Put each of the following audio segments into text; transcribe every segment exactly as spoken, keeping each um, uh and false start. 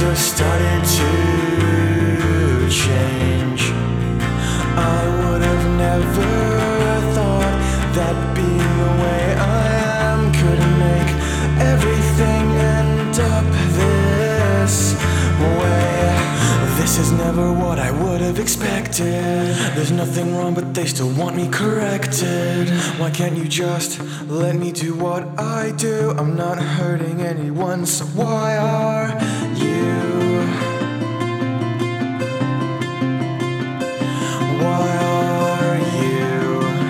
have started to change. I would have never thought that being the way I am could make everything end up this way. This is never what I would have expected. There's nothing wrong, but they still want me corrected. Why can't you just let me do what I do? I'm not hurting anyone, so why are you? Why are you?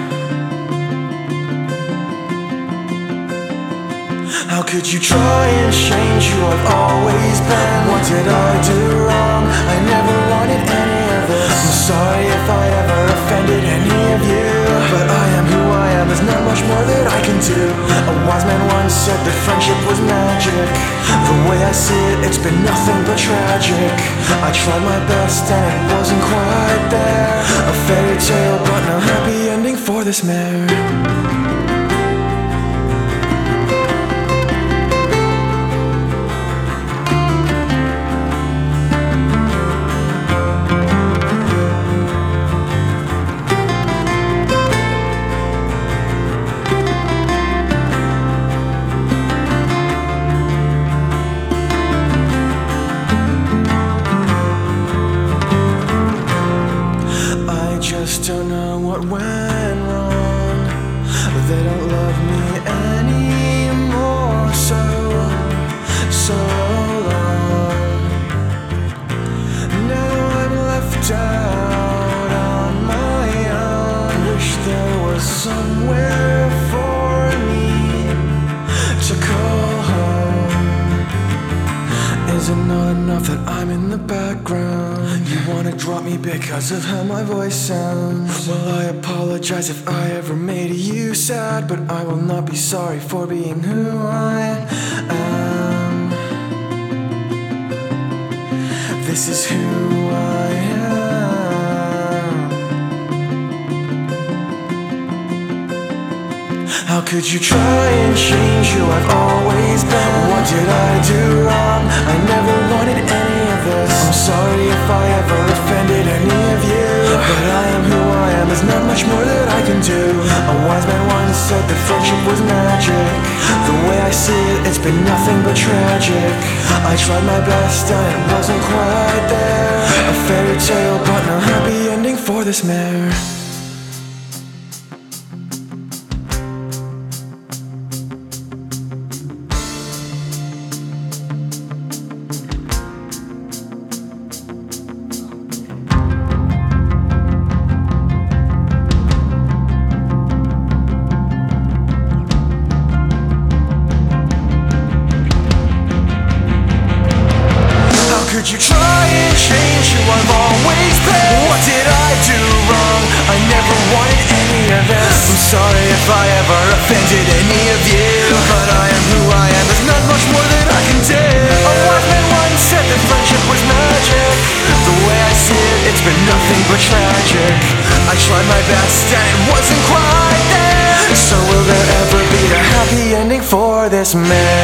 How could you try and change who I've always been? What did I do wrong? I never wanted any of this. I'm sorry if I ever offended any of you, but I am who I am, there's not much more that I can do. A wise man once said that friendship was magic. The way I see it, it's been nothing but tragic. I tried my best and it wasn't quite there. A fairy tale, but no happy ending for this mare. Just don't know what went wrong. They don't love me anymore. So, so long. Now I'm left out on my own. Wish there was somewhere for me to call home. Is it not enough that I'm in the background? You wanna drop me because of how my voice sounds? Well, I apologize if I ever made you sad, but I will not be sorry for being who I am. This is who I am. How could you try and change who I've always been? What did I do wrong? I never wanted any of this. I'm sorry if I ever offended any of you, but I am who I am, there's not much more that I can do. A wise man once said that friendship was magic. The way I see it, it's been nothing but tragic. I tried my best and it wasn't quite there. A fairy tale, but no happy ending for this mare. Could you try and change who I've always been? What did I do wrong? I never wanted any of this. I'm sorry if I ever offended any of you, but I am who I am, there's not much more that I can do. A wise man once said that friendship was magic. The way I see it, it's been nothing but tragic. I tried my best and it wasn't quite there. So will there ever be a happy ending for this man?